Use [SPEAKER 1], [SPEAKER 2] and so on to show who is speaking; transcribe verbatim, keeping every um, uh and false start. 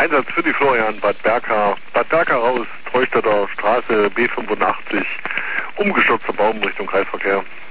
[SPEAKER 1] Einsatz für die Florian, Bad Berka. Bad Berka raus, Treustadter Straße, B fünfundachtzig, umgestürzter Baum Richtung Kreisverkehr.